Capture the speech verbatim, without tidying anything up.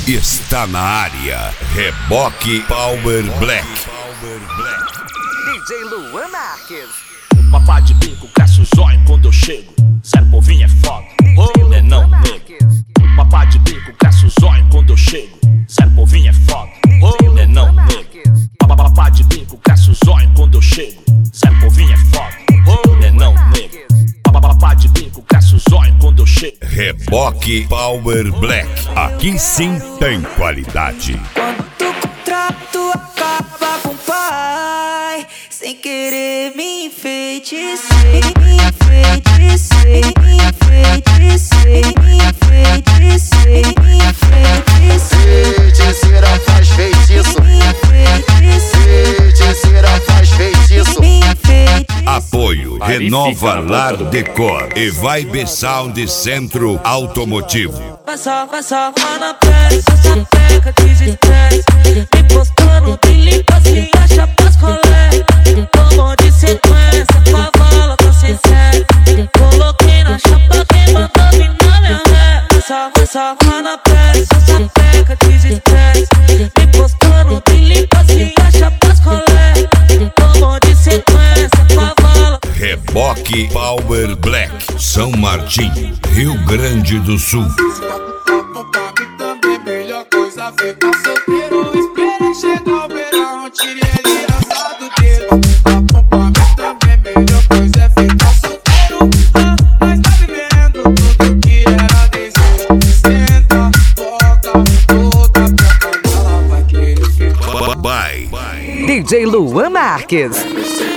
está na área. Reboque Power Black. D J Luan Marques. Papá de bico, cresce o zóio quando eu chego. Zé Povinho é foda, oh, é não nego. Papá de bico, cresce o zóio quando eu chego. Zé Povinho é foda, oh, é não nego. Papá de bico, cresce o zóio quando eu chego. Zé Povinho é foda, oh, é não nego. Papá de bico, cresce o zóio quando eu chego. Reboque Power Black. Aqui sim tem qualidade. Quando o contrato acaba com o pai, sem querer me enfeitiçei, me enfeitiçei, me enfeitiçei, me enfeitiçei, me enfeitiçei. Feiticeira faz feitiço, feiticeira faz feitiço. Apoio Renova Lar Decor e Vibe Sound Centro Automotivo. Passa, passa, na pele, só sapeca de estresse. Me postando, me limpa assim, acha pras colé. Tomou de sequência, cavala, tô sem sério. Coloquei na chapa, quem mandou vir na minha ré. Passa, passa, na pele, só sapeca de estresse. Me postando, me limpa assim, acha pras colé. Tomou de sequência, cavala. Reboque Power Black, São Martinho, Rio Grande do Sul. Também melhor coisa ficar solteiro. Espera chegar o verão, tire ele assado dedo. Também melhor coisa é ficar solteiro. Ah, mas tá vivendo tudo que era desejo. Senta, toca, toda pra ela vai querer ficar. Bye. D J Luan Marques.